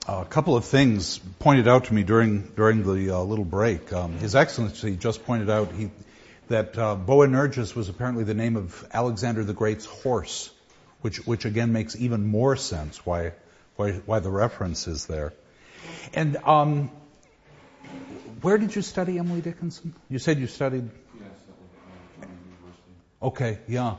A couple of things pointed out to me during the little break. His Excellency just pointed out that Boanerges was apparently the name of Alexander the Great's horse, which again makes even more sense why the reference is there. And where did you study, Emily Dickinson? You said you studied. Yes, at university. Okay, yeah.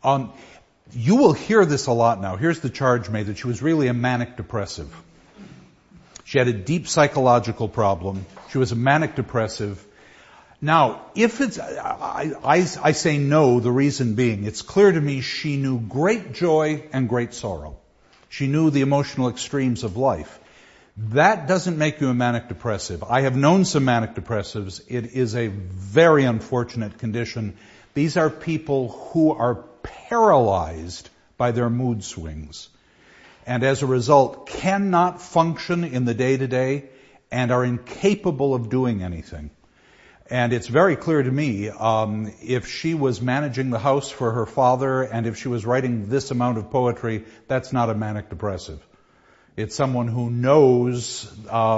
You will hear this a lot now. Here's the charge made that she was really a manic depressive. She had a deep psychological problem. She was a manic depressive. Now, if it's, I say no, the reason being, it's clear to me she knew great joy and great sorrow. She knew the emotional extremes of life. That doesn't make you a manic depressive. I have known some manic depressives. It is a very unfortunate condition. These are people who are paralyzed by their mood swings, and as a result cannot function in the day-to-day and are incapable of doing anything. And it's very clear to me, if she was managing the house for her father and if she was writing this amount of poetry, that's not a manic depressive. It's someone who knows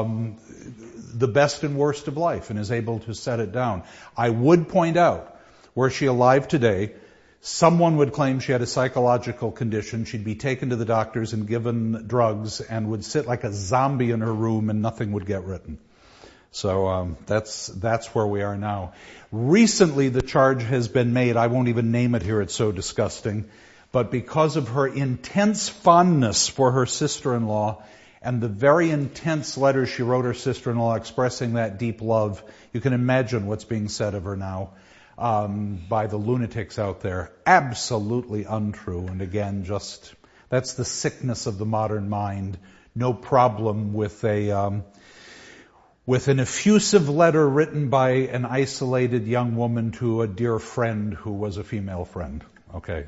the best and worst of life and is able to set it down. I would point out, were she alive today, someone would claim she had a psychological condition. She'd be taken to the doctors and given drugs and would sit like a zombie in her room and nothing would get written. So that's where we are now. Recently, the charge has been made. I won't even name it here. It's so disgusting. But because of her intense fondness for her sister-in-law and the very intense letters she wrote her sister-in-law expressing that deep love, you can imagine what's being said of her now. By the lunatics out there. Absolutely untrue. And again, that's the sickness of the modern mind. No problem with an effusive letter written by an isolated young woman to a dear friend who was a female friend. Okay.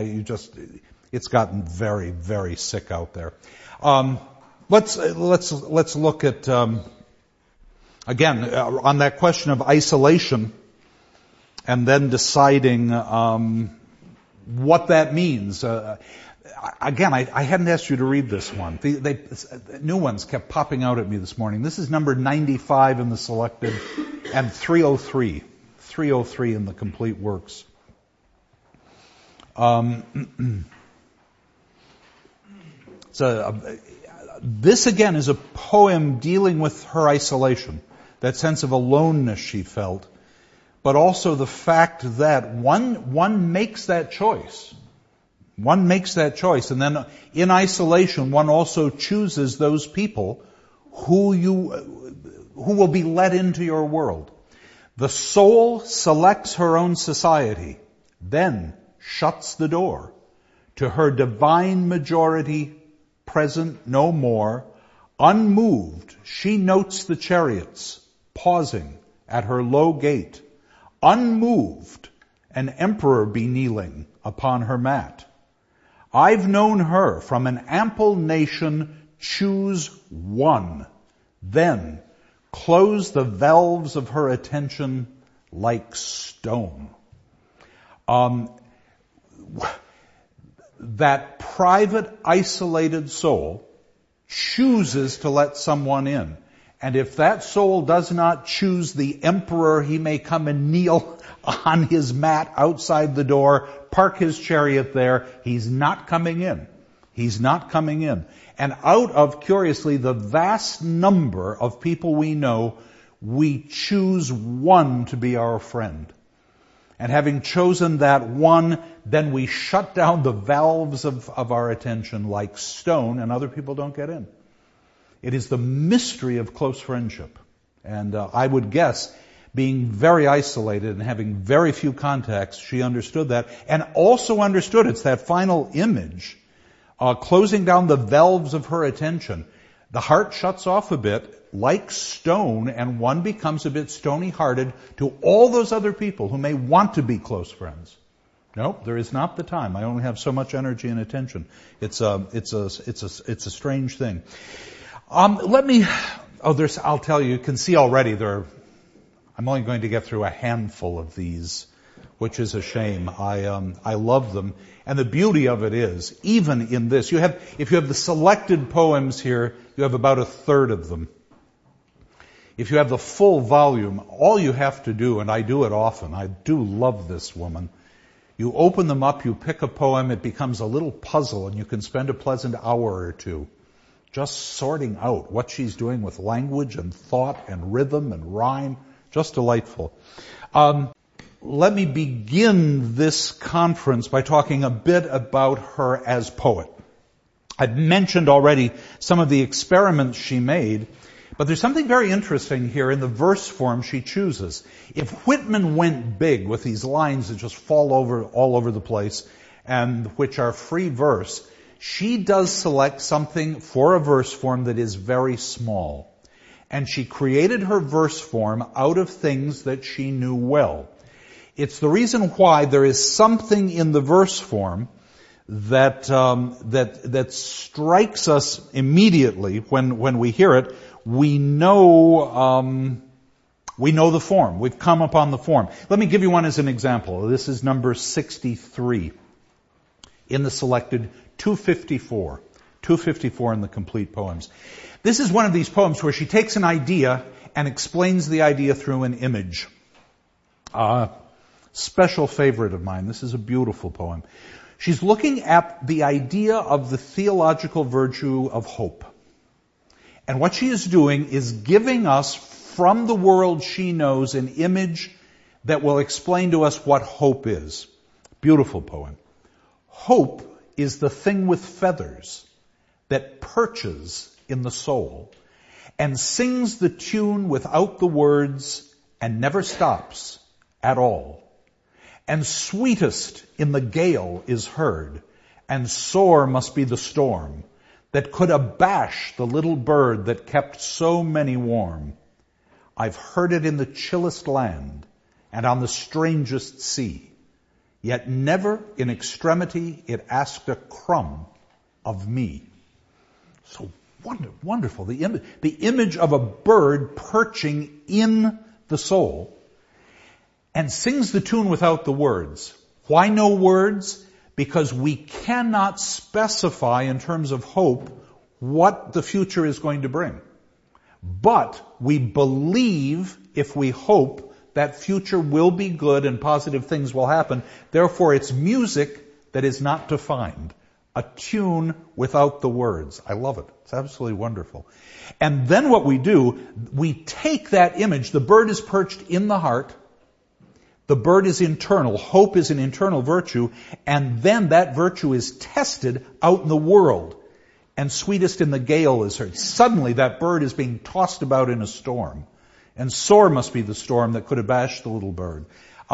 It's gotten very, very sick out there. Let's look at, again, on that question of isolation, and then deciding what that means. Again, I hadn't asked you to read this one. New ones kept popping out at me this morning. This is number 95 in the selected and 303. 303 in the complete works. This again is a poem dealing with her isolation, that sense of aloneness she felt. But also the fact that one makes that choice. One makes that choice. And then in isolation, one also chooses those people who will be let into your world. The soul selects her own society, then shuts the door to her divine majority present no more. Unmoved, she notes the chariots pausing at her low gate. Unmoved, an emperor be kneeling upon her mat. I've known her from an ample nation choose one, then close the valves of her attention like stone. That private, isolated soul chooses to let someone in. And if that soul does not choose the emperor, he may come and kneel on his mat outside the door, park his chariot there. He's not coming in. He's not coming in. And out of, curiously, the vast number of people we know, we choose one to be our friend. And having chosen that one, then we shut down the valves of our attention like stone, and other people don't get in. It is the mystery of close friendship. And I would guess, being very isolated and having very few contacts, she understood that. And also understood, it's that final image, closing down the valves of her attention. The heart shuts off a bit, like stone, and one becomes a bit stony-hearted to all those other people who may want to be close friends. Nope, there is not the time. I only have so much energy and attention. It's a strange thing. I'll tell you, you can see already I'm only going to get through a handful of these which is a shame. I love them. And the beauty of it is, even in this, if you have the selected poems here, you have about a third of them. If you have the full volume, all you have to do, and I do it often, I do love this woman, you open them up, you pick a poem, it becomes a little puzzle, and you can spend a pleasant hour or two just sorting out what she's doing with language and thought and rhythm and rhyme. Just delightful. Let me begin this conference by talking a bit about her as poet. I've mentioned already some of the experiments she made, but there's something very interesting here in the verse form she chooses. If Whitman went big with these lines that just fall all over the place and which are free verse, she does select something for a verse form that is very small. And she created her verse form out of things that she knew well. It's the reason why there is something in the verse form that strikes us immediately when we hear it. We know the form. We've come upon the form. Let me give you one as an example. This is number 63 in the selected 254. 254 in the complete poems. This is one of these poems where she takes an idea and explains the idea through an image. Special favorite of mine. This is a beautiful poem. She's looking at the idea of the theological virtue of hope. And what she is doing is giving us from the world she knows an image that will explain to us what hope is. Beautiful poem. Hope is the thing with feathers that perches in the soul and sings the tune without the words and never stops at all. And sweetest in the gale is heard, and sore must be the storm that could abash the little bird that kept so many warm. I've heard it in the chillest land and on the strangest sea, yet never in extremity it asked a crumb of me. So wonderful. The image of a bird perching in the soul and sings the tune without the words. Why no words? Because we cannot specify in terms of hope what the future is going to bring. But we believe, if we hope, that future will be good and positive things will happen. Therefore, it's music that is not defined. A tune without the words. I love it. It's absolutely wonderful. And then what we do, we take that image. The bird is perched in the heart. The bird is internal. Hope is an internal virtue. And then that virtue is tested out in the world. And sweetest in the gale is heard. Suddenly that bird is being tossed about in a storm. And sore must be the storm that could abash the little bird.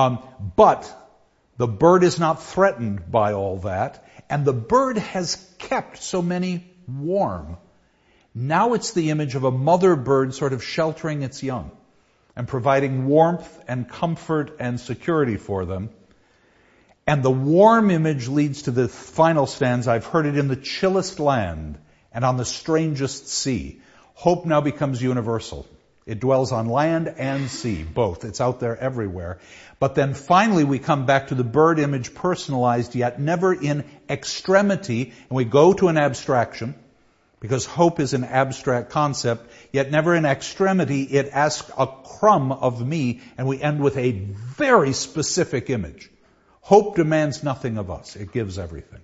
But the bird is not threatened by all that. And the bird has kept so many warm. Now it's the image of a mother bird sort of sheltering its young and providing warmth and comfort and security for them. And the warm image leads to the final stanza. I've heard it in the chillest land and on the strangest sea. Hope now becomes universal. It dwells on land and sea, both. It's out there everywhere. But then finally we come back to the bird image personalized, yet never in extremity. And we go to an abstraction, because hope is an abstract concept, yet never in extremity. It asks a crumb of me, and we end with a very specific image. Hope demands nothing of us. It gives everything.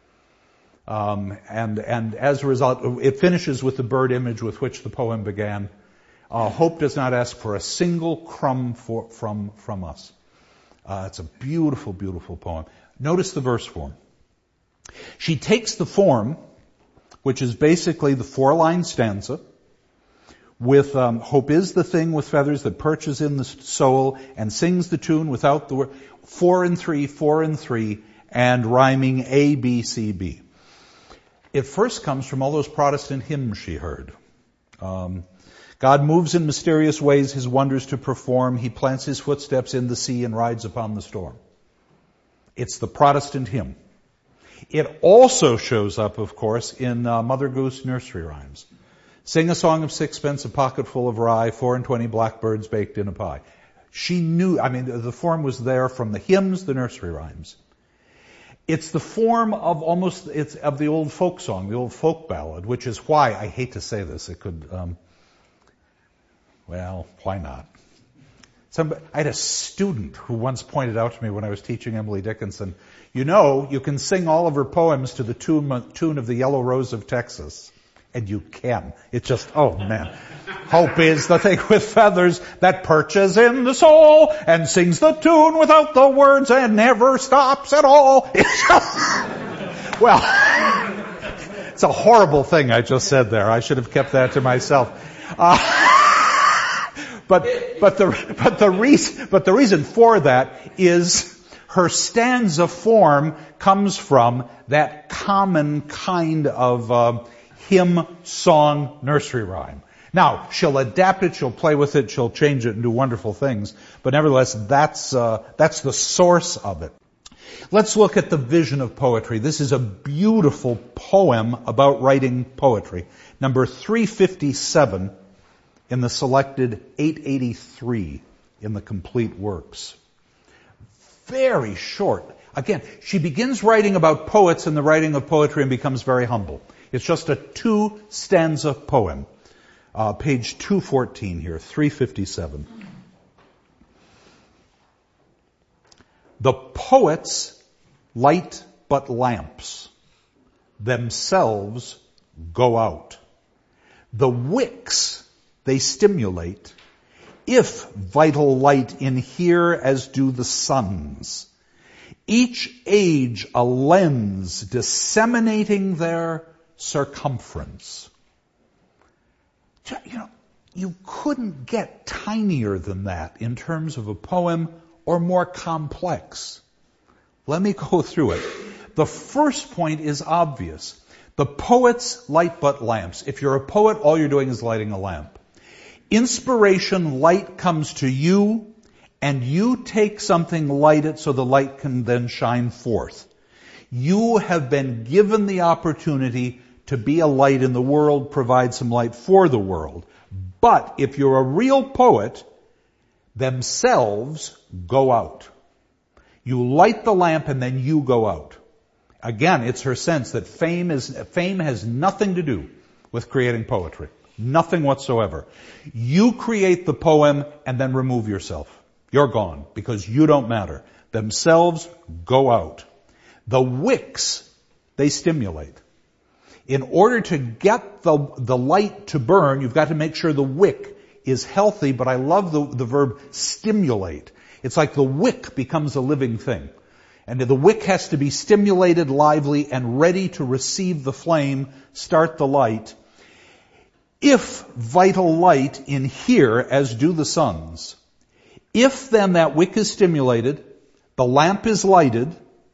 And as a result, it finishes with the bird image with which the poem began. Hope does not ask for a single crumb from us. It's a beautiful, beautiful poem. Notice the verse form. She takes the form, which is basically the 4-line stanza, with hope is the thing with feathers that perches in the soul and sings the tune without the word, 4 and 3, 4 and 3, and rhyming A, B, C, B. It first comes from all those Protestant hymns she heard. God moves in mysterious ways his wonders to perform. He plants his footsteps in the sea and rides upon the storm. It's the Protestant hymn. It also shows up, of course, in Mother Goose nursery rhymes. Sing a song of sixpence, a pocket full of rye, 4 and 20 blackbirds baked in a pie. She knew, the form was there from the hymns, the nursery rhymes. It's the form of of the old folk song, the old folk ballad, which is why, I hate to say this, it could, why not? I had a student who once pointed out to me when I was teaching Emily Dickinson, you can sing all of her poems to the tune of the Yellow Rose of Texas. And you can. It's just, oh man. Hope is the thing with feathers that perches in the soul and sings the tune without the words and never stops at all. It's a horrible thing I just said there. I should have kept that to myself. But the reason for that is her stanza form comes from that common kind of hymn, song, nursery rhyme. Now, she'll adapt it, she'll play with it, she'll change it and do wonderful things, but nevertheless, that's the source of it. Let's look at the vision of poetry. This is a beautiful poem about writing poetry. Number 357 in the selected 883 in the complete works. Very short. Again, she begins writing about poets and the writing of poetry and becomes very humble. It's just a 2-stanza poem. Page 214 here, 357. The poets light but lamps, themselves go out. The wicks they stimulate, if vital light inhere as do the suns. Each age a lens disseminating their circumference. You couldn't get tinier than that in terms of a poem or more complex. Let me go through it. The first point is obvious. The poets light but lamps. If you're a poet, all you're doing is lighting a lamp. Inspiration, light comes to you, and you take something, light it so the light can then shine forth. You have been given the opportunity to be a light in the world, provide some light for the world. But if you're a real poet, themselves go out. You light the lamp and then you go out. Again, it's her sense that fame has nothing to do with creating poetry. Nothing whatsoever. You create the poem and then remove yourself. You're gone because you don't matter. Themselves go out. The wicks, they stimulate. In order to get the light to burn, you've got to make sure the wick is healthy, but I love the verb stimulate. It's like the wick becomes a living thing. And the wick has to be stimulated, lively, and ready to receive the flame, start the light. If vital light inhere, as do the suns, if then that wick is stimulated, the lamp is lighted,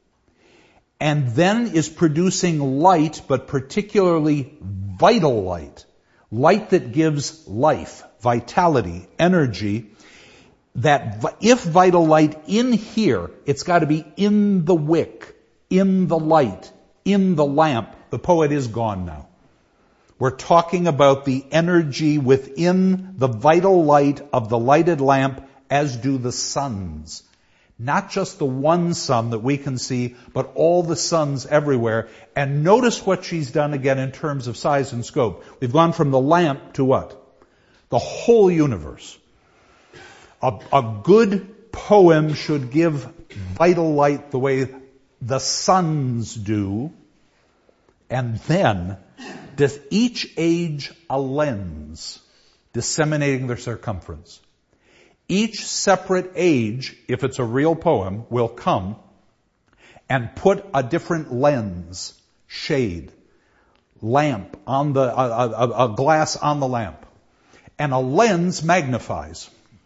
and then is producing light, but particularly vital light, light that gives life, vitality, energy, that if vital light in here, it's got to be in the wick, in the light, in the lamp. The poet is gone now. We're talking about the energy within the vital light of the lighted lamp, as do the suns. Not just the one sun that we can see, but all the suns everywhere. And notice what she's done again in terms of size and scope. We've gone from the lamp to what? The whole universe. A good poem should give vital light the way the suns do. And then, does each age a lens disseminating their circumference. Each separate age, if it's a real poem, will come and put a different lens, shade, lamp on a glass on the lamp. And a lens magnifies.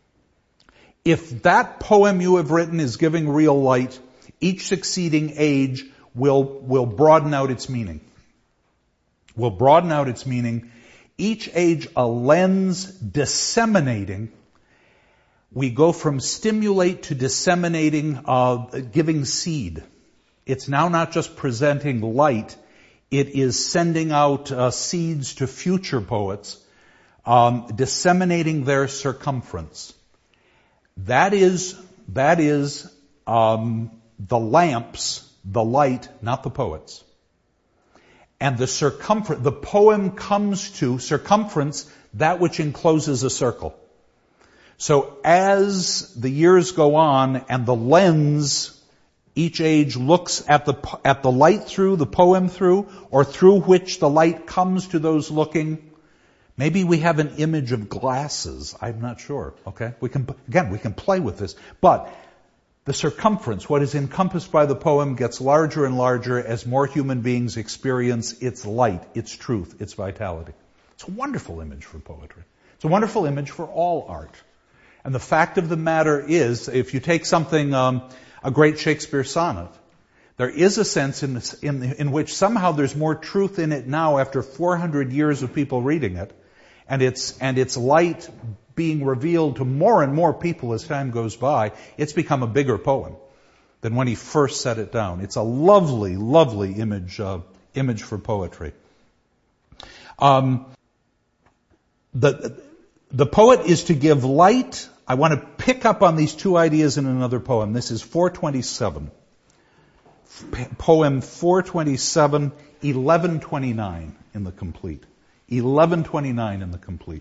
If that poem you have written is giving real light, each succeeding age will broaden out its meaning. Will broaden out its meaning. Each age a lens disseminating. We go from stimulate to disseminating, giving seed. It's now not just presenting light. It is sending out seeds to future poets, disseminating their circumference. That is the lamps, the light, not the poets. And the poem comes to circumference, that which encloses a circle. So as the years go on and the lens, each age looks at the light through, the poem through, or through which the light comes to those looking, maybe we have an image of glasses. I'm not sure. Okay? We can play with this. But the circumference, what is encompassed by the poem, gets larger and larger as more human beings experience its light, its truth, its vitality. It's a wonderful image for poetry. It's a wonderful image for all art. And the fact of the matter is, if you take something, a great Shakespeare sonnet, there is a sense in which somehow there's more truth in it now after 400 years of people reading it, and its light being revealed to more and more people as time goes by. It's become a bigger poem than when he first set it down. It's a lovely, lovely image for poetry. The poet is to give light. I want to pick up on these two ideas in another poem. This is 427. Poem 427, 1129 in the complete. 1129 in the complete.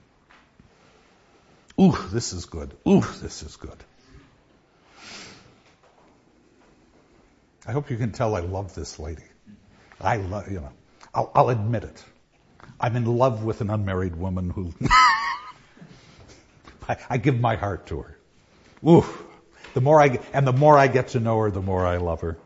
Ooh, this is good. Ooh, this is good. I hope you can tell I love this lady. I'll admit it. I'm in love with an unmarried woman who I give my heart to her. Ooh, the more I get to know her, the more I love her.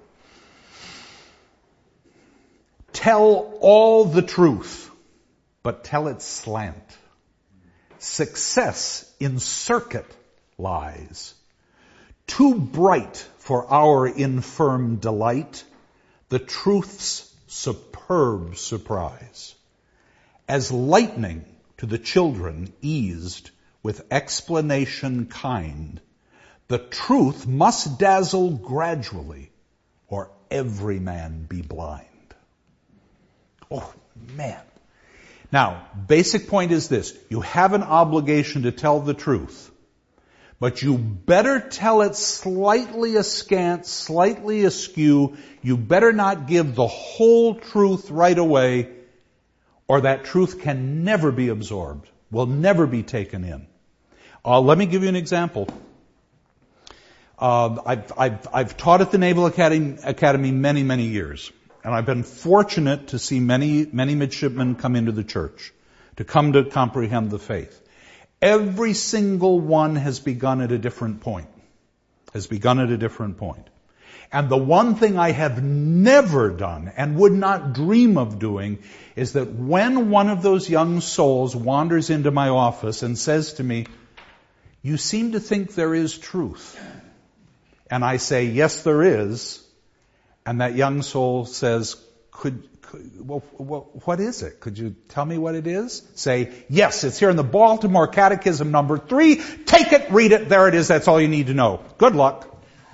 Tell all the truth, but tell it slant. Success in circuit lies. Too bright for our infirm delight, the truth's superb surprise. As lightning to the children eased with explanation kind, the truth must dazzle gradually, or every man be blind. Oh, man. Now, basic point is this. You have an obligation to tell the truth, but you better tell it slightly askant, slightly askew. You better not give the whole truth right away, or that truth can never be absorbed, will never be taken in. Let me give you an example. I've taught at the Naval Academy many, many years. And I've been fortunate to see many, many midshipmen come into the church, to come to comprehend the faith. Every single one has begun at a different point. And the one thing I have never done and would not dream of doing is that when one of those young souls wanders into my office and says to me, "You seem to think there is truth." And I say, "Yes, there is." And that young soul says, what is it? Could you tell me what it is? Say, "Yes, it's here in the Baltimore Catechism number 3. Take it, read it, there it is, that's all you need to know. Good luck."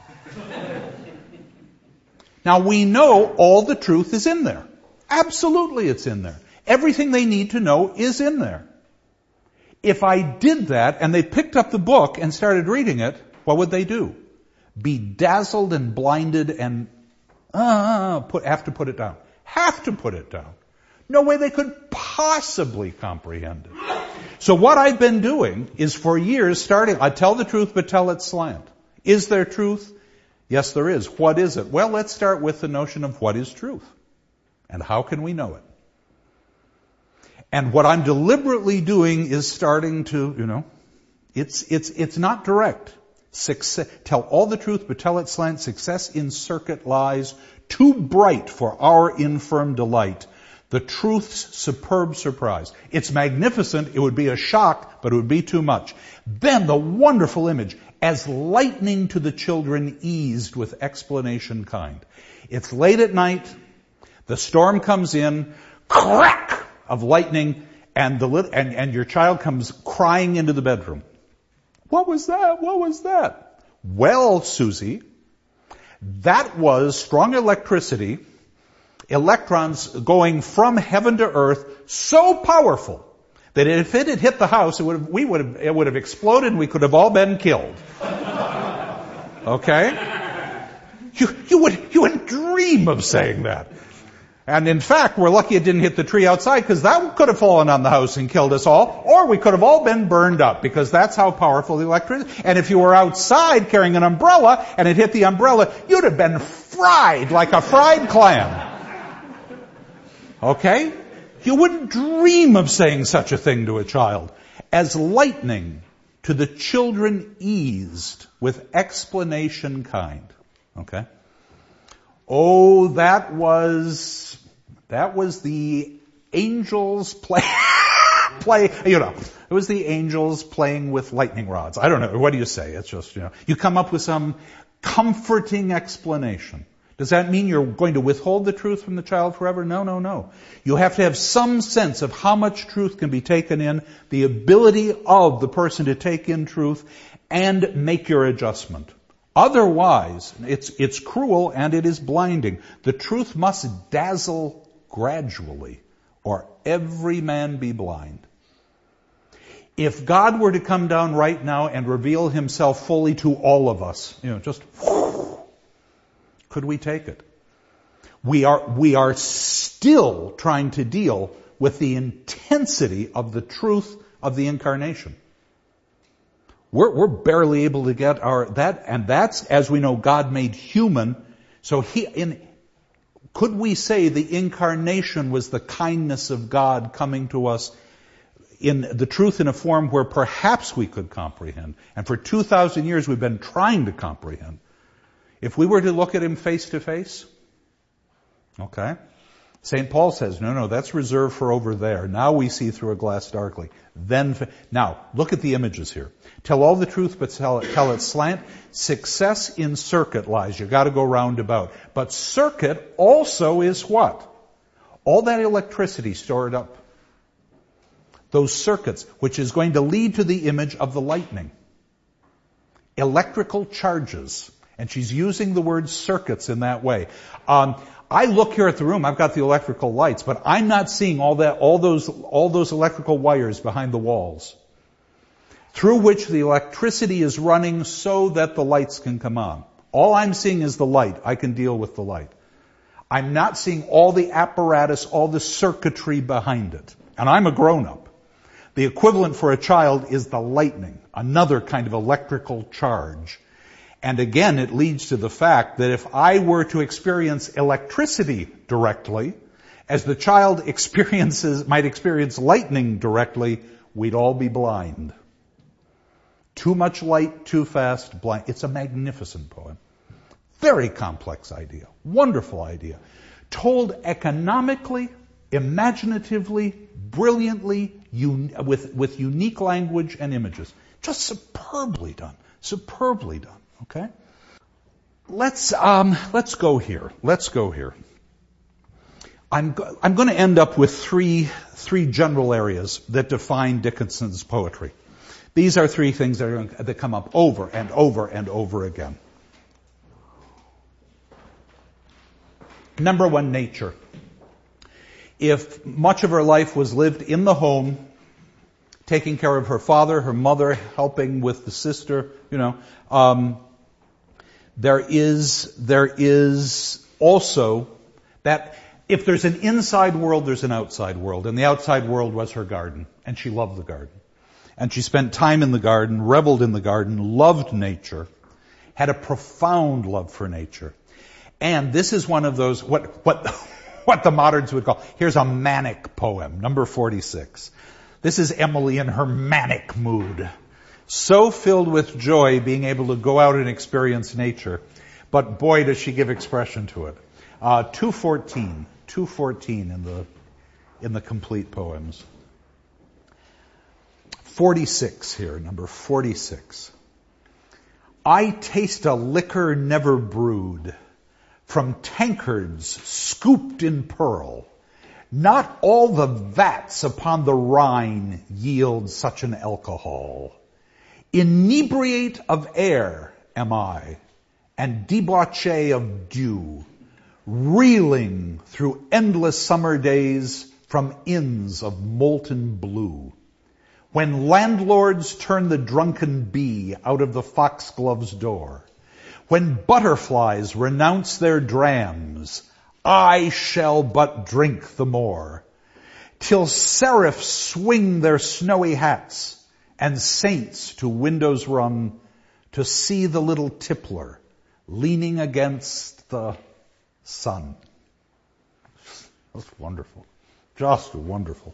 Now we know all the truth is in there. Absolutely it's in there. Everything they need to know is in there. If I did that and they picked up the book and started reading it, what would they do? Be dazzled and blinded and have to put it down. Have to put it down. No way they could possibly comprehend it. So what I've been doing is for years I tell the truth but tell it slant. Is there truth? Yes, there is. What is it? Well, let's start with the notion of what is truth. And how can we know it? And what I'm deliberately doing is starting to, it's not direct. Tell all the truth, but tell it slant. Success in circuit lies, too bright for our infirm delight. The truth's superb surprise. It's magnificent. It would be a shock, but it would be too much. Then the wonderful image, as lightning to the children eased with explanation kind. It's late at night. The storm comes in, crack of lightning, and your child comes crying into the bedroom. What was that? What was that? Well, Susie, that was strong electricity, electrons going from heaven to earth, so powerful That if it had hit the house, it would have exploded and we could have all been killed. Okay? You wouldn't dream of saying that. And in fact, we're lucky it didn't hit the tree outside, because that could have fallen on the house and killed us all, or we could have all been burned up, because that's how powerful the electricity is. And if you were outside carrying an umbrella and it hit the umbrella, you'd have been fried like a fried clam. Okay? You wouldn't dream of saying such a thing to a child. As lightning to the children eased with explanation kind. Okay? Oh, that was the angels play, it was the angels playing with lightning rods. I don't know. What do you say? It's just, you come up with some comforting explanation. Does that mean you're going to withhold the truth from the child forever? No. You have to have some sense of how much truth can be taken in, the ability of the person to take in truth, and make your adjustment. Otherwise, it's cruel and it is blinding. The truth must dazzle gradually, or every man be blind. If God were to come down right now and reveal himself fully to all of us, could we take it? We are still trying to deal with the intensity of the truth of the incarnation. We're barely able to get that, and that's, as we know, God made human. So could we say the incarnation was the kindness of God coming to us in the truth in a form where perhaps we could comprehend? And for 2,000 years we've been trying to comprehend. If we were to look at him face to face, okay, St. Paul says, no, that's reserved for over there. Now we see through a glass darkly. Now, look at the images here. Tell all the truth, but tell it slant. Success in circuit lies. You've got to go roundabout. But circuit also is what? All that electricity stored up. Those circuits, which is going to lead to the image of the lightning. Electrical charges. And she's using the word circuits in that way. I look here at the room, I've got the electrical lights, but I'm not seeing all those electrical wires behind the walls, through which the electricity is running so that the lights can come on. All I'm seeing is the light. I can deal with the light. I'm not seeing all the apparatus, all the circuitry behind it. And I'm a grown-up. The equivalent for a child is the lightning, another kind of electrical charge. And again, it leads to the fact that if I were to experience electricity directly, as the child might experience lightning directly, we'd all be blind. Too much light, too fast, blind. It's a magnificent poem. Very complex idea. Wonderful idea. Told economically, imaginatively, brilliantly, with unique language and images. Just superbly done. Superbly done. Okay? Let's go here. I'm going to end up with three general areas that define Dickinson's poetry. These are three things that come up over and over and over again. Number one, nature. If much of her life was lived in the home, taking care of her father, her mother, helping with the sister, there is also that if there's an inside world, there's an outside world. And the outside world was her garden. And she loved the garden. And she spent time in the garden, reveled in the garden, loved nature, had a profound love for nature. And this is one of those, what the moderns would call, here's a manic poem, number 46. This is Emily in her manic mood. So filled with joy being able to go out and experience nature. But boy, does she give expression to it. 214 in the complete poems. 46 here, number 46. I taste a liquor never brewed, from tankards scooped in pearl. Not all the vats upon the Rhine yield such an alcohol. Inebriate of air am I, and debauchee of dew, reeling through endless summer days from inns of molten blue. When landlords turn the drunken bee out of the foxglove's door, when butterflies renounce their drams, I shall but drink the more, till seraphs swing their snowy hats, and saints to windows run to see the little tippler leaning against the sun. That's wonderful. Just wonderful.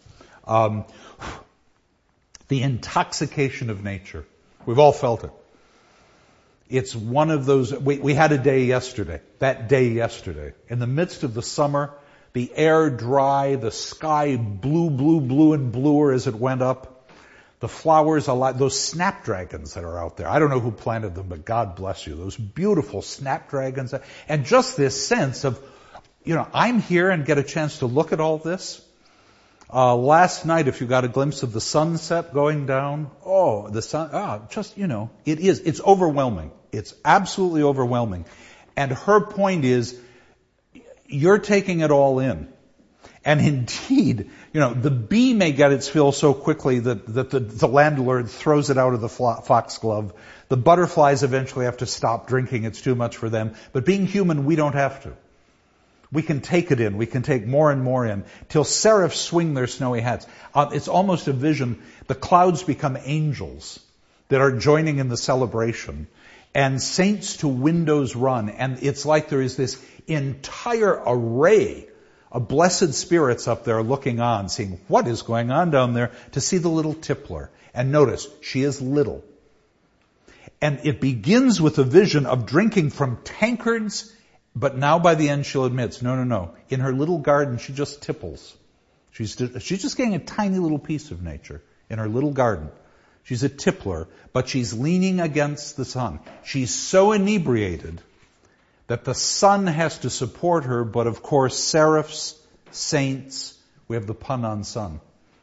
The intoxication of nature. We've all felt it. It's one of those, we had a day yesterday, that day yesterday. In the midst of the summer, the air dry, the sky blue and bluer as it went up. The flowers alive, those snapdragons that are out there. I don't know who planted them, but God bless you. Those beautiful snapdragons. And just this sense of, I'm here and get a chance to look at all this. Last night, if you got a glimpse of the sunset going down, the sun, it's overwhelming. It's absolutely overwhelming. And her point is, you're taking it all in. And indeed, the bee may get its fill so quickly that the landlord throws it out of the foxglove. The butterflies eventually have to stop drinking. It's too much for them. But being human, we don't have to. We can take it in. We can take more and more in till seraphs swing their snowy hats. It's almost a vision. The clouds become angels that are joining in the celebration. And saints to windows run. And it's like there is this entire array of blessed spirits up there looking on, seeing what is going on down there, to see the little tippler. And notice, she is little. And it begins with a vision of drinking from tankards. But now by the end she'll admit, no. In her little garden, she just tipples. She's just getting a tiny little piece of nature in her little garden. She's a tippler, but she's leaning against the sun. She's so inebriated that the sun has to support her, but of course seraphs, saints, we have the pun on sun.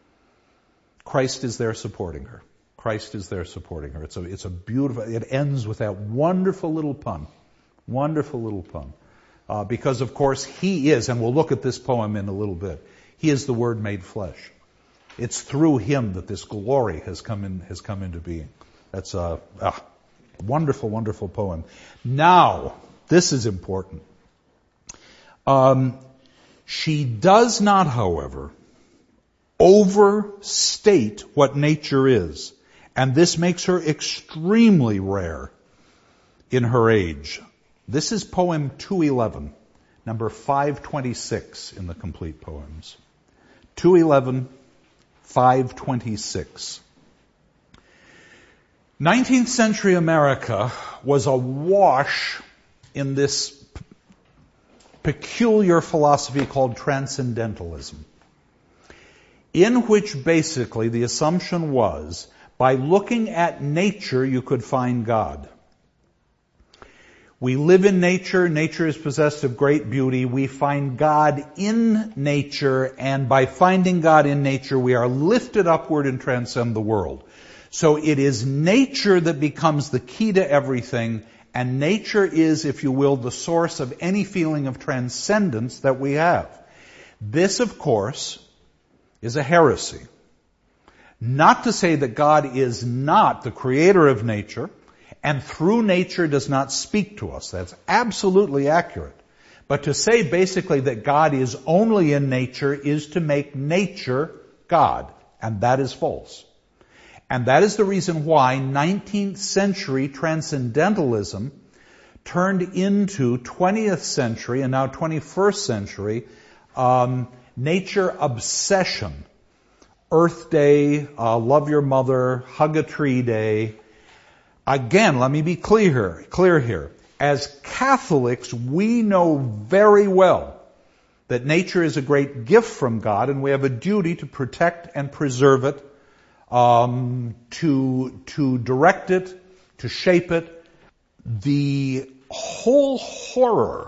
Christ is there supporting her. Christ is there supporting her. It's a beautiful, it ends with that wonderful little pun. Wonderful little pun. Because of course he is, and we'll look at this poem in a little bit, he is the Word made flesh. It's through him that this glory has come into being. That's a wonderful, wonderful poem. Now, this is important. She does not, however, overstate what nature is. And this makes her extremely rare in her age. This is poem 211, number 526 in the complete poems. 211, 526. 19th century America was awash in this peculiar philosophy called transcendentalism, in which basically the assumption was, by looking at nature, you could find God. We live in nature. Nature is possessed of great beauty. We find God in nature, and by finding God in nature, we are lifted upward and transcend the world. So it is nature that becomes the key to everything, and nature is, if you will, the source of any feeling of transcendence that we have. This, of course, is a heresy. Not to say that God is not the creator of nature, and through nature does not speak to us. That's absolutely accurate. But to say basically that God is only in nature is to make nature God. And that is false. And that is the reason why 19th century transcendentalism turned into 20th century and now 21st century nature obsession. Earth Day, Love Your Mother, Hug a Tree Day. Again, let me be clear here. As Catholics, we know very well that nature is a great gift from God, and we have a duty to protect and preserve it, to direct it, to shape it. The whole horror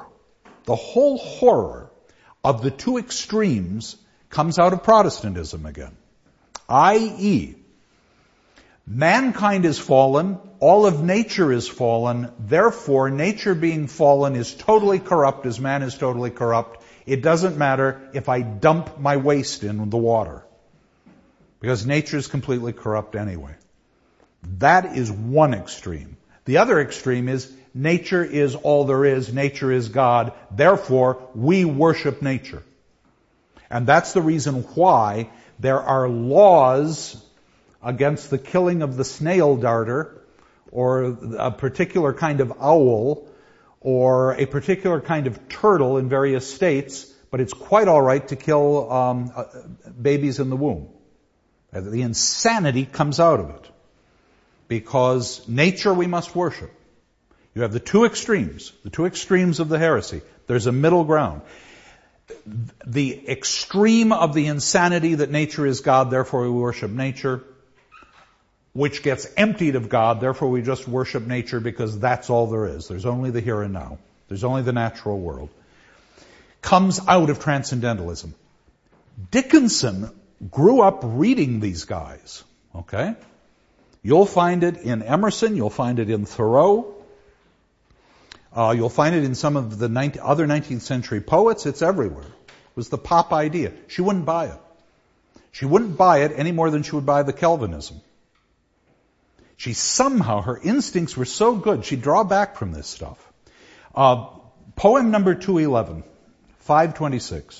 of the two extremes comes out of Protestantism again. i.e., mankind is fallen, all of nature is fallen, therefore nature being fallen is totally corrupt as man is totally corrupt. It doesn't matter if I dump my waste in the water, because nature is completely corrupt anyway. That is one extreme. The other extreme is nature is all there is, nature is God, therefore we worship nature. And that's the reason why there are laws against the killing of the snail darter, or a particular kind of owl, or a particular kind of turtle in various states, but it's quite all right to kill babies in the womb. The insanity comes out of it. Because nature we must worship. You have the two extremes of the heresy. There's a middle ground. The extreme of the insanity that nature is God, therefore we worship nature, which gets emptied of God, therefore we just worship nature because that's all there is. There's only the here and now. There's only the natural world. Comes out of transcendentalism. Dickinson grew up reading these guys, okay? You'll find it in Emerson, you'll find it in Thoreau, you'll find it in some of the other 19th century poets. It's everywhere. It was the pop idea. She wouldn't buy it. She wouldn't buy it any more than she would buy the Calvinism. She somehow, her instincts were so good, she'd draw back from this stuff. Poem number 211, 526.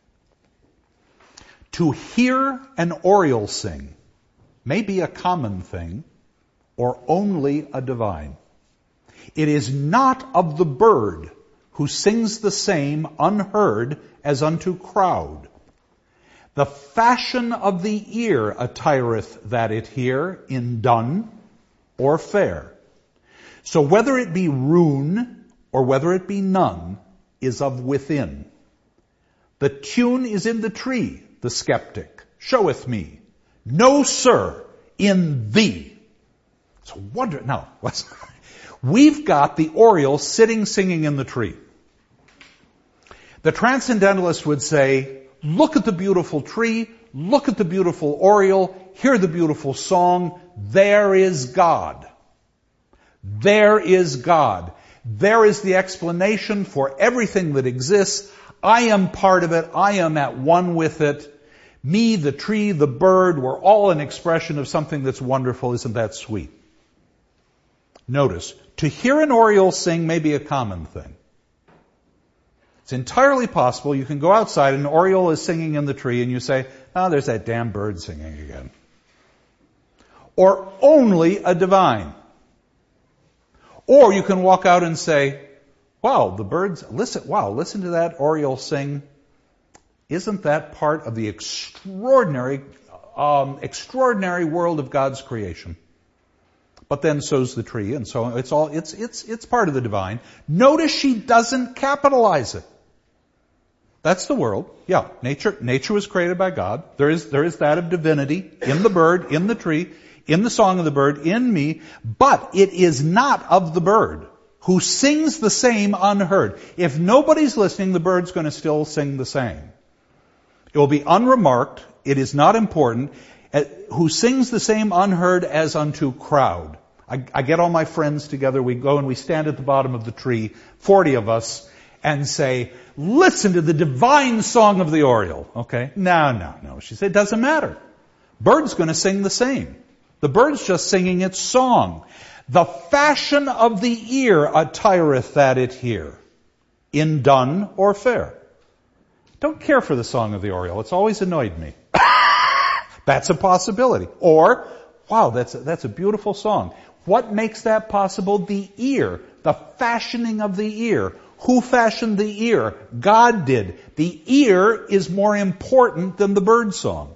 To hear an oriole sing may be a common thing, or only a divine. It is not of the bird who sings the same unheard as unto crowd. The fashion of the ear attireth that it hear in dun or fair. So whether it be rune or whether it be none is of within. The tune is in the tree, the skeptic showeth me. No, sir, in thee. It's a wonder. Now, we've got the oriole singing in the tree. The transcendentalist would say, look at the beautiful tree, look at the beautiful oriole, hear the beautiful song. There is God. There is God. There is the explanation for everything that exists. I am part of it. I am at one with it. Me, the tree, the bird, we're all an expression of something that's wonderful. Isn't that sweet? Notice, to hear an oriole sing may be a common thing. It's entirely possible. You can go outside and an oriole is singing in the tree and you say, oh, there's that damn bird singing again. Or only a divine. Or you can walk out and say, wow, the birds, listen to that oriole sing. Isn't that part of the extraordinary world of God's creation? But then so's the tree, and so it's part of the divine. Notice she doesn't capitalize it. That's the world. Yeah, nature was created by God. There is that of divinity in the bird, in the tree, in the song of the bird, in me, but it is not of the bird, who sings the same unheard. If nobody's listening, the bird's going to still sing the same. It will be unremarked. It is not important. Who sings the same unheard as unto crowd. I get all my friends together. We go and we stand at the bottom of the tree, 40 of us, and say, listen to the divine song of the oriole. Okay? No. She said, it doesn't matter. Bird's going to sing the same. The bird's just singing its song. The fashion of the ear attireth that it hear, in dun or fair. Don't care for the song of the oriole. It's always annoyed me. That's a possibility. Or, wow, that's a beautiful song. What makes that possible? The ear, the fashioning of the ear. Who fashioned the ear? God did. The ear is more important than the bird song.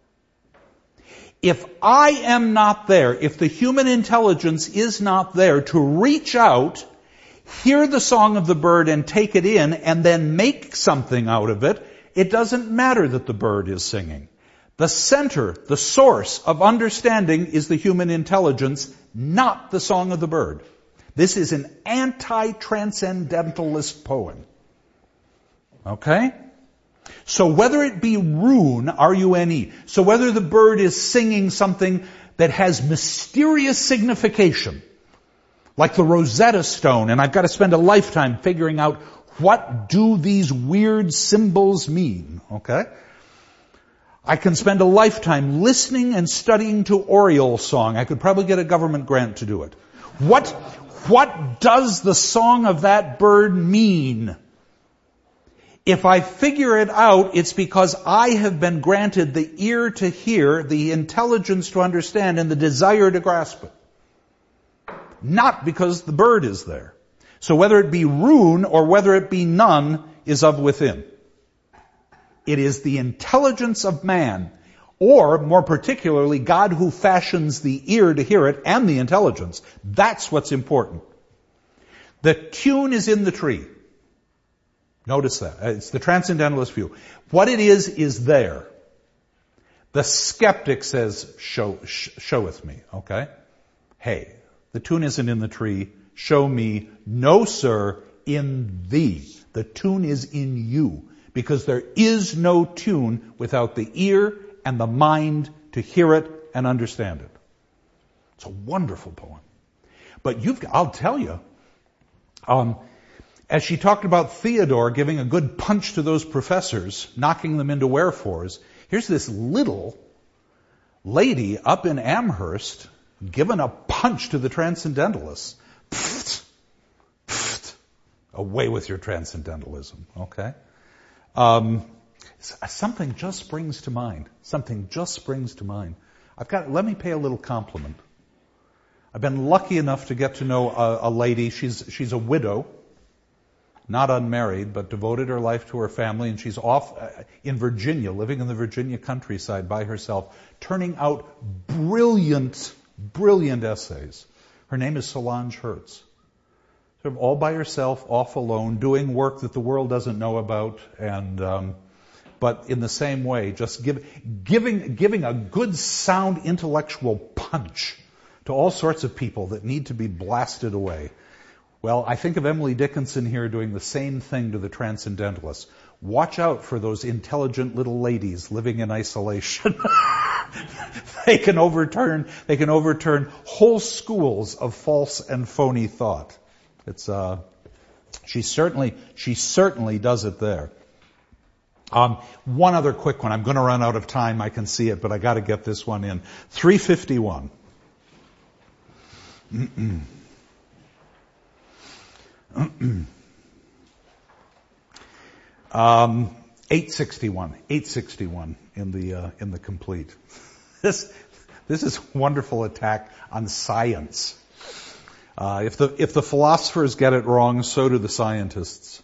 If I am not there, if the human intelligence is not there to reach out, hear the song of the bird and take it in and then make something out of it, it doesn't matter that the bird is singing. The center, the source of understanding is the human intelligence, not the song of the bird. This is an anti-transcendentalist poem. Okay? So whether it be rune, R-U-N-E, so whether the bird is singing something that has mysterious signification, like the Rosetta Stone, and I've got to spend a lifetime figuring out what do these weird symbols mean, okay? I can spend a lifetime listening and studying to Oriole song. I could probably get a government grant to do it. What does the song of that bird mean? If I figure it out, it's because I have been granted the ear to hear, the intelligence to understand, and the desire to grasp it. Not because the bird is there. So whether it be rune or whether it be none is of within. It is the intelligence of man, or more particularly, God who fashions the ear to hear it and the intelligence. That's what's important. The tune is in the tree. Notice that. It's the transcendentalist view. What it is there. The skeptic says, showeth me. Okay? Hey, the tune isn't in the tree. Show me. No, sir, in thee. The tune is in you. Because there is no tune without the ear and the mind to hear it and understand it. It's a wonderful poem. But I'll tell you, as she talked about Theodore giving a good punch to those professors, knocking them into wherefores, here's this little lady up in Amherst giving a punch to the transcendentalists. Pfft, pfft, away with your transcendentalism, okay? Something just springs to mind. Let me pay a little compliment. I've been lucky enough to get to know a lady. She's a widow, not unmarried, but devoted her life to her family, and she's off in Virginia, living in the Virginia countryside by herself, turning out brilliant essays. Her name is Solange Hertz. Sort of all by herself, off alone, doing work that the world doesn't know about, and but in the same way, just giving a good, sound, intellectual punch to all sorts of people that need to be blasted away. Well, I think of Emily Dickinson here doing the same thing to the transcendentalists. Watch out for those intelligent little ladies living in isolation. They can overturn whole schools of false and phony thought. It's she certainly does it there. One other quick one. I'm going to run out of time. I can see it, but I got to get this one in. 351. 861 in the complete. This is a wonderful attack on science. If the philosophers get it wrong, so do the scientists.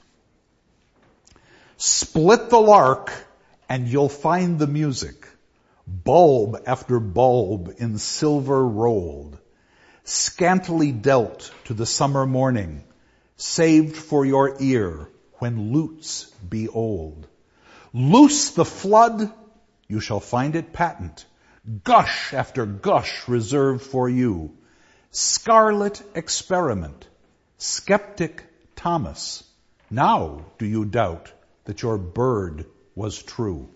Split the lark and you'll find the music. Bulb after bulb in silver rolled. Scantily dealt to the summer morning. Saved for your ear when lutes be old. Loose the flood, you shall find it patent. Gush after gush reserved for you. Scarlet experiment, skeptic Thomas. Now do you doubt that your bird was true?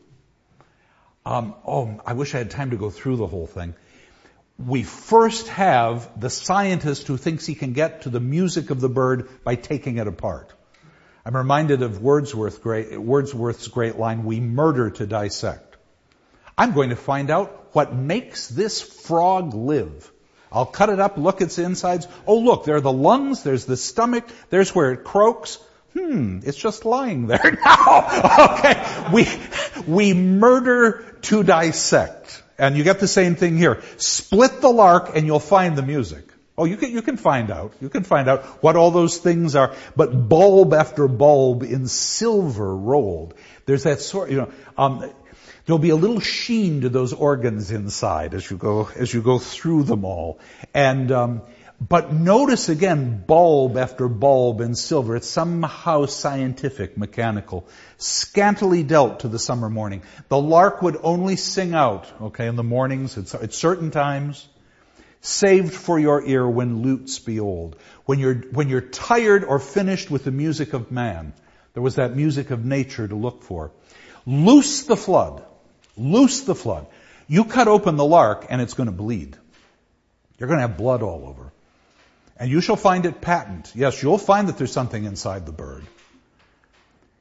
I wish I had time to go through the whole thing. We first have the scientist who thinks he can get to the music of the bird by taking it apart. I'm reminded of Wordsworth's great line, we murder to dissect. I'm going to find out what makes this frog live. I'll cut it up, look its insides. Oh, look, there are the lungs, there's the stomach, there's where it croaks. It's just lying there now. Okay, we murder to dissect. And you get the same thing here. Split the lark and you'll find the music. Oh, you can find out. You can find out what all those things are. But bulb after bulb in silver rolled. There's that sort, there'll be a little sheen to those organs inside as you go through them all. And, but notice again, bulb after bulb in silver. It's somehow scientific, mechanical. Scantily dealt to the summer morning. The lark would only sing out, in the mornings, at certain times. Saved for your ear when lutes be old. When you're tired or finished with the music of man. There was that music of nature to look for. Loose the flood. Loose the flood. You cut open the lark and it's going to bleed. You're going to have blood all over. And you shall find it patent. Yes, you'll find that there's something inside the bird.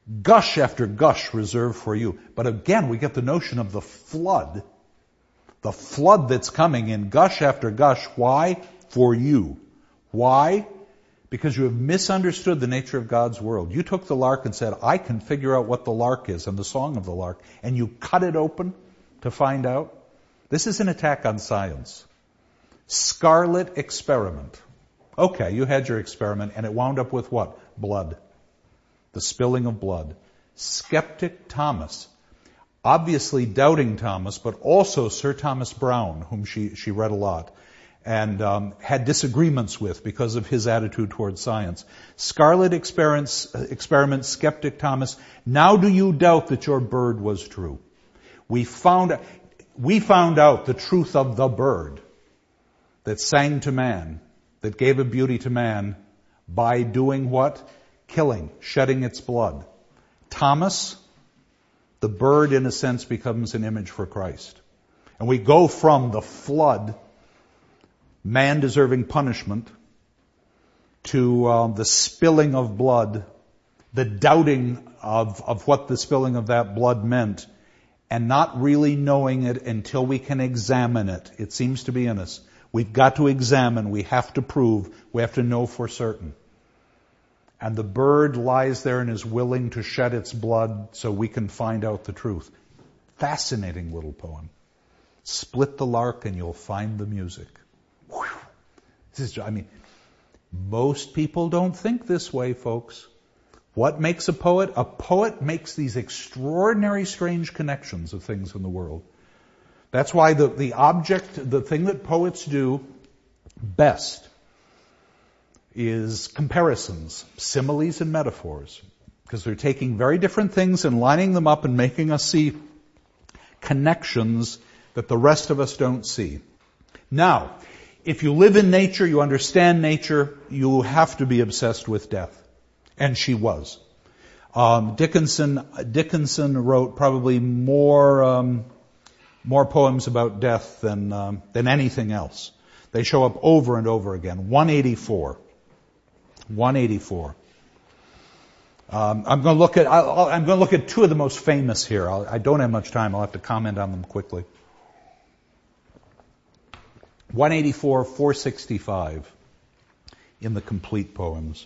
Gush after gush reserved for you. But again, we get the notion of the flood. The flood that's coming in gush after gush. Why? For you. Why? Because you have misunderstood the nature of God's world. You took the lark and said, I can figure out what the lark is and the song of the lark. And you cut it open to find out. This is an attack on science. Scarlet experiment. Okay, you had your experiment and it wound up with what? Blood. The spilling of blood. Skeptic Thomas. Obviously doubting Thomas, but also Sir Thomas Browne, whom she read a lot, and had disagreements with because of his attitude towards science. Scarlet experiment, skeptic Thomas. Now do you doubt that your bird was true? We found out the truth of the bird that sang to man, that gave a beauty to man by doing what? Killing, shedding its blood. Thomas, the bird in a sense becomes an image for Christ. And we go from the flood, man deserving punishment, to the spilling of blood, the doubting of what the spilling of that blood meant, and not really knowing it until we can examine it. It seems to be in us. We've got to examine, we have to prove, we have to know for certain. And the bird lies there and is willing to shed its blood so we can find out the truth. Fascinating little poem. Split the lark and you'll find the music. Whew. Most people don't think this way, folks. What makes a poet? A poet makes these extraordinary, strange connections of things in the world. That's why the thing that poets do best is comparisons, similes and metaphors, because they're taking very different things and lining them up and making us see connections that the rest of us don't see. Now, if you live in nature, you understand nature, you have to be obsessed with death. And she was. Dickinson wrote probably more poems about death than anything else. They show up over and over again. 184. I'm going to look at two of the most famous here. I don't have much time. I'll have to comment on them quickly. 184, 465 in the complete poems.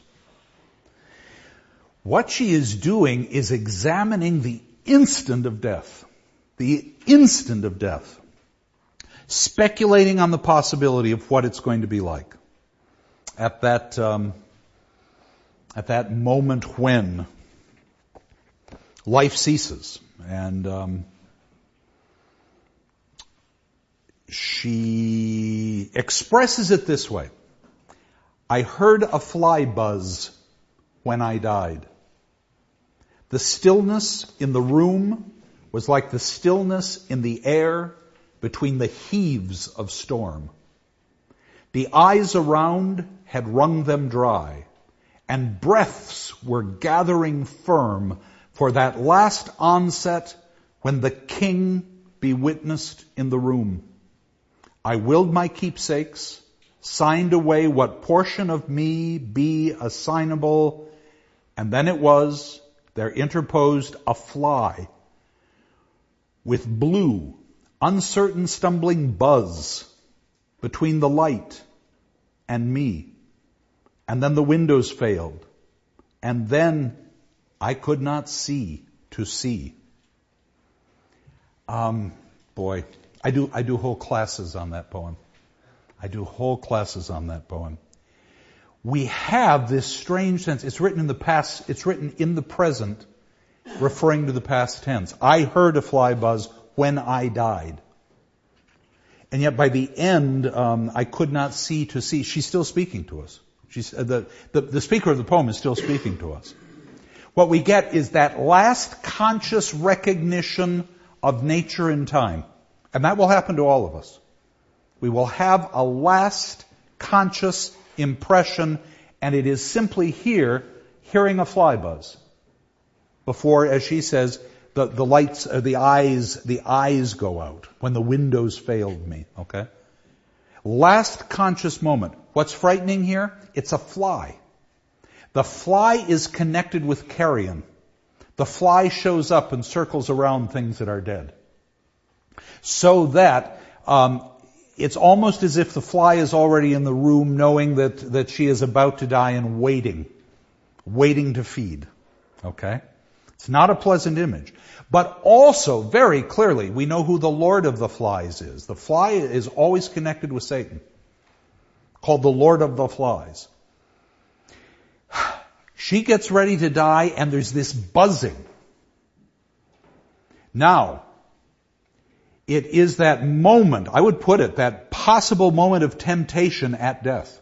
What she is doing is examining the instant of death. The instant of death. Speculating on the possibility of what it's going to be like at that moment when life ceases. And she expresses it this way. I heard a fly buzz when I died. The stillness in the room was like the stillness in the air between the heaves of storm. The eyes around had wrung them dry, and breaths were gathering firm for that last onset when the king be witnessed in the room. I willed my keepsakes, signed away what portion of me be assignable, and then it was, there interposed a fly with blue, uncertain stumbling buzz between the light and me. And then the windows failed. And then I could not see to see. Boy, I do whole classes on that poem. We have this strange sense. It's written in the past, it's written in the present, referring to the past tense. I heard a fly buzz when I died. And yet by the end, I could not see to see. She's still speaking to us. The speaker of the poem is still speaking to us. What we get is that last conscious recognition of nature and time. And that will happen to all of us. We will have a last conscious impression, and it is simply hearing a fly buzz. Before, as she says, the lights, the eyes go out when the windows failed me. Okay? Last conscious moment. What's frightening here? It's a fly. The fly is connected with carrion. The fly shows up and circles around things that are dead. So that it's almost as if the fly is already in the room, knowing that she is about to die and waiting to feed. Okay? It's not a pleasant image. But also, very clearly, we know who the Lord of the flies is. The fly is always connected with Satan, called the Lord of the flies. She gets ready to die, and there's this buzzing. Now, it is that moment, I would put it, that possible moment of temptation at death.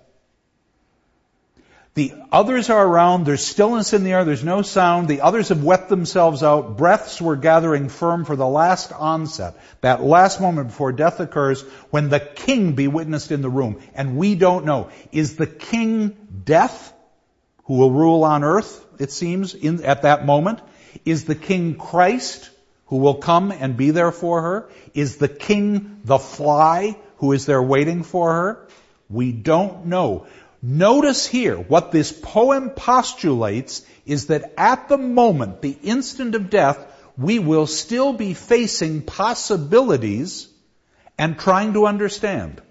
The others are around, there's stillness in the air, there's no sound, the others have wet themselves out, breaths were gathering firm for the last onset, that last moment before death occurs, when the king be witnessed in the room. And we don't know. Is the king death, who will rule on earth, it seems, at that moment? Is the king Christ, who will come and be there for her? Is the king the fly, who is there waiting for her? We don't know. Notice here, what this poem postulates is that at the moment, the instant of death, we will still be facing possibilities and trying to understand.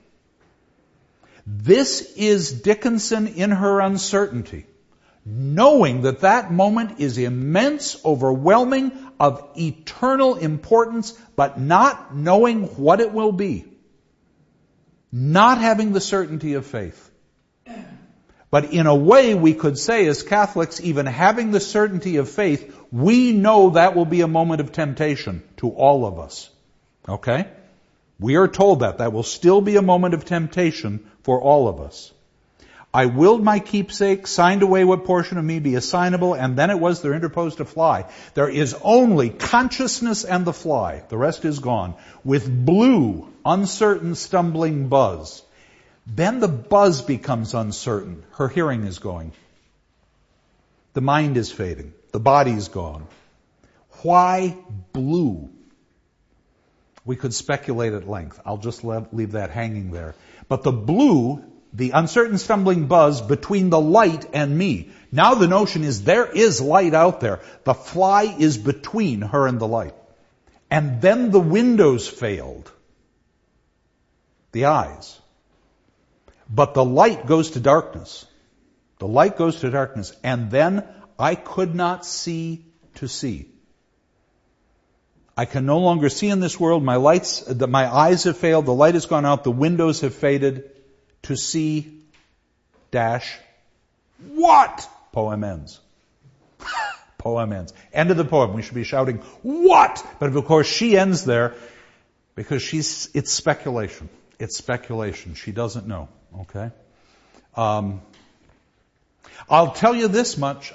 This is Dickinson in her uncertainty, knowing that that moment is immense, overwhelming, of eternal importance, but not knowing what it will be. Not having the certainty of faith. But in a way, we could say as Catholics, even having the certainty of faith, we know that will be a moment of temptation to all of us. Okay? We are told that will still be a moment of temptation for all of us. I willed my keepsake, signed away what portion of me be assignable, and then it was there interposed a fly. There is only consciousness and the fly. The rest is gone. With blue, uncertain, stumbling buzz. Then the buzz becomes uncertain. Her hearing is going. The mind is fading. The body is gone. Why blue? We could speculate at length. I'll just leave that hanging there. But the blue, the uncertain stumbling buzz between the light and me. Now the notion is there is light out there. The fly is between her and the light. And then the windows failed. The eyes. But the light goes to darkness. The light goes to darkness. And then I could not see to see. I can no longer see in this world. My eyes have failed. The light has gone out. The windows have faded. To see dash what? Poem ends. Poem ends. End of the poem. We should be shouting, what? But of course she ends there because it's speculation. It's speculation. She doesn't know. Okay? I'll tell you this much.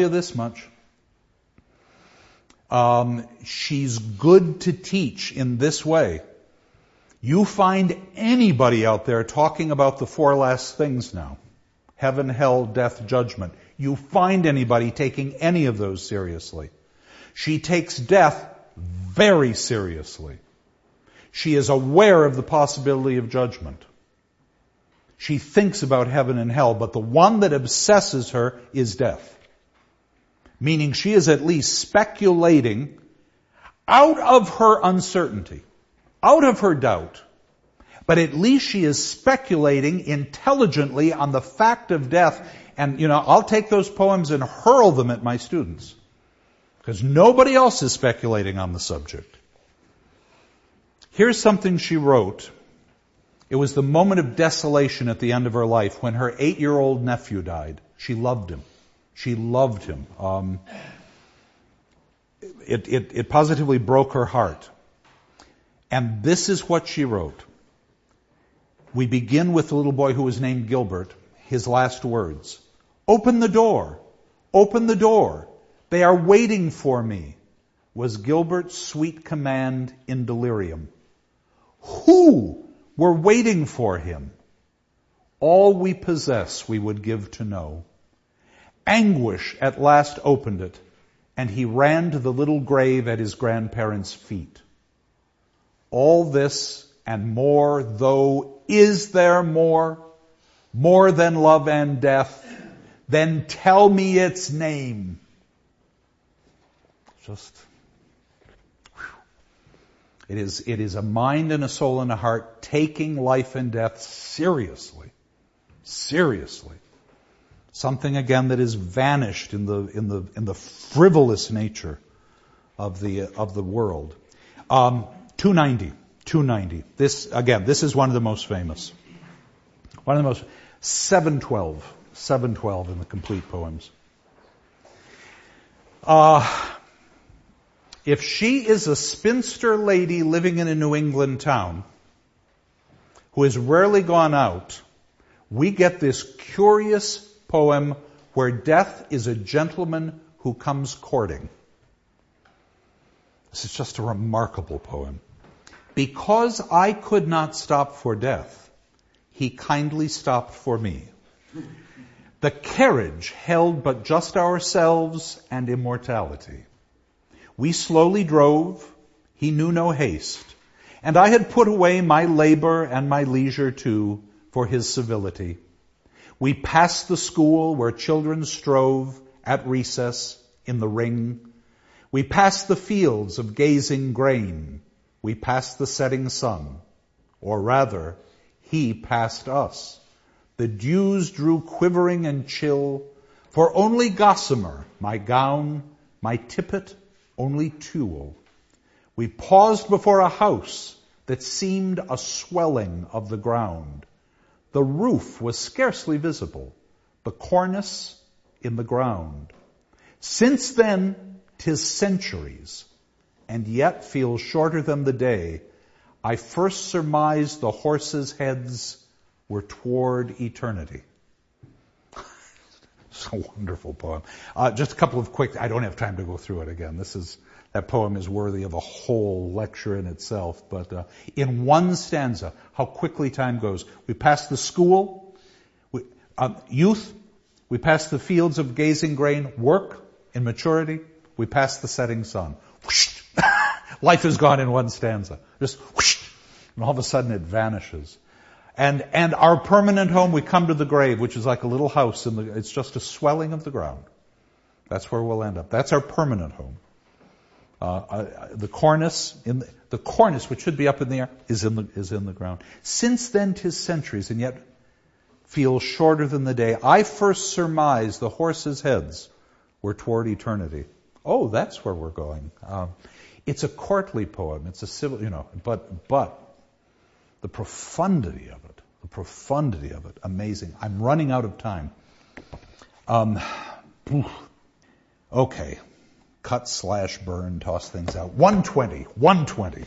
She's good to teach in this way. You find anybody out there talking about the four last things now. Heaven, hell, death, judgment. You find anybody taking any of those seriously. She takes death very seriously. She is aware of the possibility of judgment. She thinks about heaven and hell, but the one that obsesses her is death. Meaning she is at least speculating out of her uncertainty, out of her doubt. But at least she is speculating intelligently on the fact of death. And, I'll take those poems and hurl them at my students. Because nobody else is speculating on the subject. Here's something she wrote. It was the moment of desolation at the end of her life when her 8-year-old nephew died. She loved him. It positively broke her heart. And this is what she wrote. We begin with the little boy who was named Gilbert. His last words. Open the door. Open the door. They are waiting for me, was Gilbert's sweet command in delirium. Who were waiting for him? All we possess we would give to know. Anguish at last opened it, and he ran to the little grave at his grandparents' feet. All this and more, though, is there more? More than love and death? Then tell me its name. It is a mind and a soul and a heart taking life and death seriously. Seriously. Something again that is vanished in the frivolous nature of the world. 290. This is one of the most famous. 712 in the complete poems. If she is a spinster lady living in a New England town who has rarely gone out, we get this curious poem where death is a gentleman who comes courting. This is just a remarkable poem. Because I could not stop for death, he kindly stopped for me. The carriage held but just ourselves and immortality. We slowly drove, he knew no haste, and I had put away my labor and my leisure too for his civility. We passed the school where children strove at recess in the ring. We passed the fields of gazing grain. We passed the setting sun, or rather, he passed us. The dews drew quivering and chill, for only gossamer, my gown, my tippet, only tulle. We paused before a house that seemed a swelling of the ground. The roof was scarcely visible, the cornice in the ground. Since then, 'tis centuries, and yet feels shorter than the day I first surmised the horses' heads were toward eternity. It's a wonderful poem. Just a couple of quick, I don't have time to go through it again. That poem is worthy of a whole lecture in itself. But in one stanza, how quickly time goes. We pass the school, youth, we pass the fields of gazing grain, work in maturity, we pass the setting sun. Whoosh! Life is gone in one stanza. Just whoosh! And all of a sudden it vanishes. And our permanent home, we come to the grave, which is like a little house. It's just a swelling of the ground. That's where we'll end up. That's our permanent home. The cornice, which should be up in the air, is in the ground. Since then, 'tis centuries, and yet feels shorter than the day I first surmised the horses' heads were toward eternity. Oh, that's where we're going. It's a courtly poem. It's a civil, but the profundity of it, amazing. I'm running out of time. Okay. Cut, burn, toss things out. 120.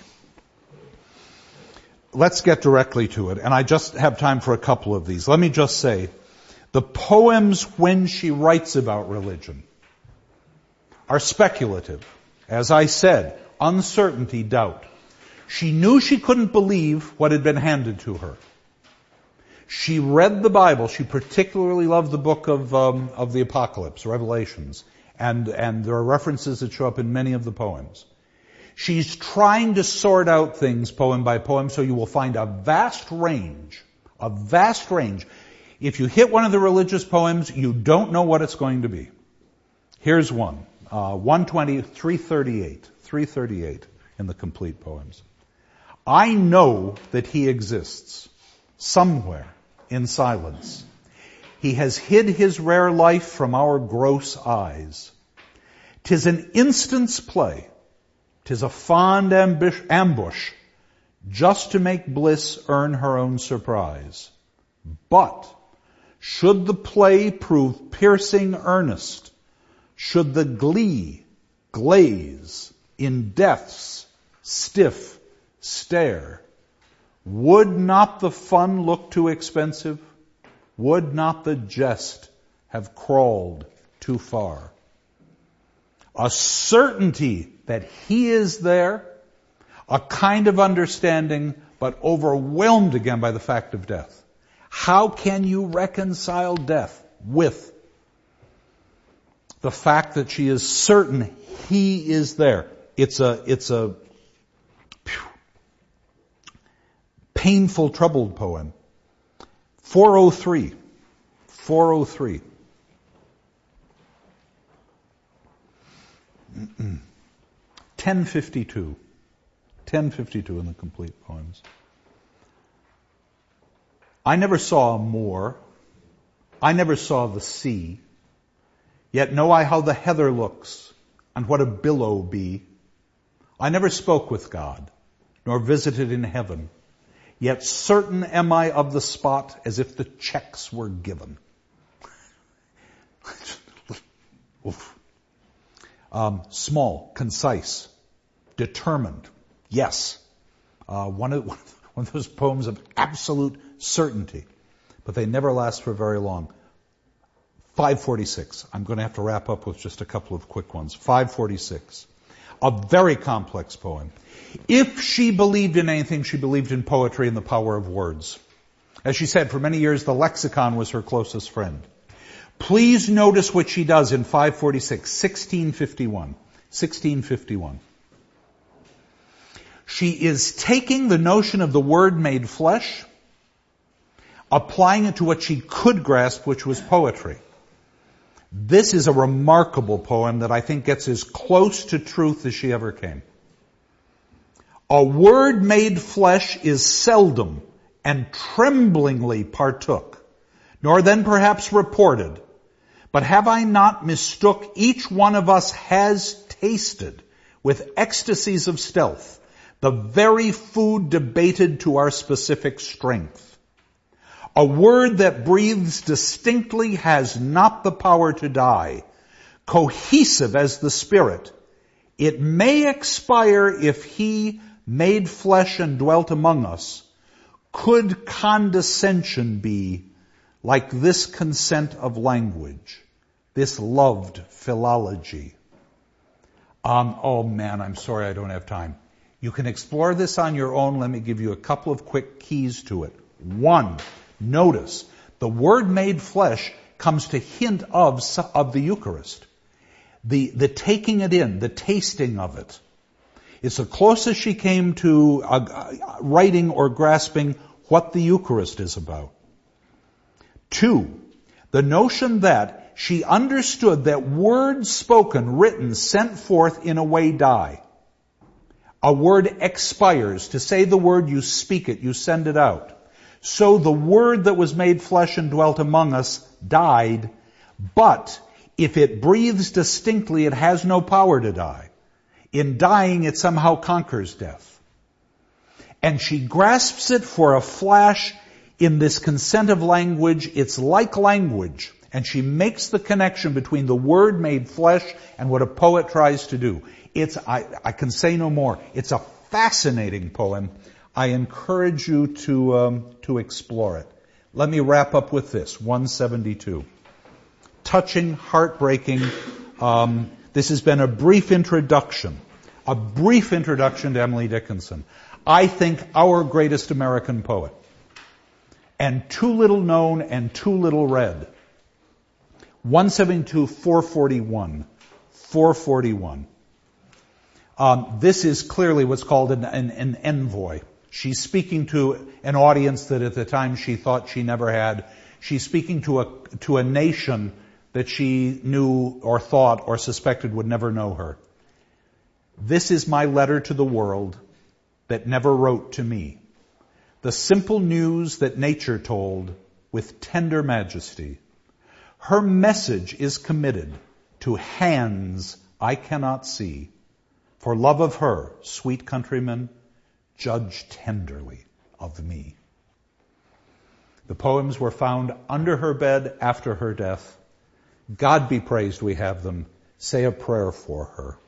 Let's get directly to it. And I just have time for a couple of these. Let me just say, the poems when she writes about religion are speculative. As I said, uncertainty, doubt. She knew she couldn't believe what had been handed to her. She read the Bible. She particularly loved the book of the Apocalypse, Revelations. And there are references that show up in many of the poems. She's trying to sort out things poem by poem, so you will find a vast range. If you hit one of the religious poems, you don't know what it's going to be. Here's one. 120, 338 in the complete poems. I know that he exists somewhere in silence. He has hid his rare life from our gross eyes. 'Tis an instant's play. 'Tis a fond ambush just to make bliss earn her own surprise. But should the play prove piercing earnest, should the glee glaze in death's stiff stare, would not the fun look too expensive? Would not the jest have crawled too far? A certainty that he is there, a kind of understanding, but overwhelmed again by the fact of death. How can you reconcile death with the fact that she is certain he is there? It's a painful, troubled poem. 403. 1052. 1052 in the complete poems. I never saw a moor. I never saw the sea. Yet know I how the heather looks, and what a billow be. I never spoke with God, nor visited in heaven. Yet certain am I of the spot, as if the checks were given. Small, concise, determined. Yes. One of those poems of absolute certainty. But they never last for very long. 546. I'm going to have to wrap up with just a couple of quick ones. 546. A very complex poem. If she believed in anything, she believed in poetry and the power of words. As she said, for many years the lexicon was her closest friend. Please notice what she does in 546, 1651. 1651. She is taking the notion of the Word made flesh, applying it to what she could grasp, which was poetry. This is a remarkable poem that I think gets as close to truth as she ever came. A word made flesh is seldom and tremblingly partook, nor then perhaps reported. But have I not mistook each one of us has tasted with ecstasies of stealth the very food debated to our specific strength. A word that breathes distinctly has not the power to die. Cohesive as the Spirit, it may expire if He, made flesh and dwelt among us, could condescension be like this consent of language, this loved philology. Oh man, I'm sorry I don't have time. You can explore this on your own. Let me give you a couple of quick keys to it. 1, notice, the Word made flesh comes to hint of the Eucharist. The taking it in, the tasting of it. It's the closest she came to writing or grasping what the Eucharist is about. 2, the notion that she understood that words spoken, written, sent forth in a way die. A word expires. To say the word, you speak it, you send it out. So the Word that was made flesh and dwelt among us died, but if it breathes distinctly, it has no power to die. In dying, it somehow conquers death. And she grasps it for a flash in this consent of language. It's like language. And she makes the connection between the Word made flesh and what a poet tries to do. I can say no more. It's a fascinating poem. I encourage you to explore it. Let me wrap up with this, 172. Touching, heartbreaking. This has been a brief introduction to Emily Dickinson. I think our greatest American poet. And too little known and too little read. 172, 441. 441. This is clearly what's called an envoy. She's speaking to an audience that at the time she thought she never had. She's speaking to a nation that she knew or thought or suspected would never know her. This is my letter to the world that never wrote to me. The simple news that nature told with tender majesty. Her message is committed to hands I cannot see. For love of her, sweet countrymen, judge tenderly of me. The poems were found under her bed after her death. God be praised we have them. Say a prayer for her.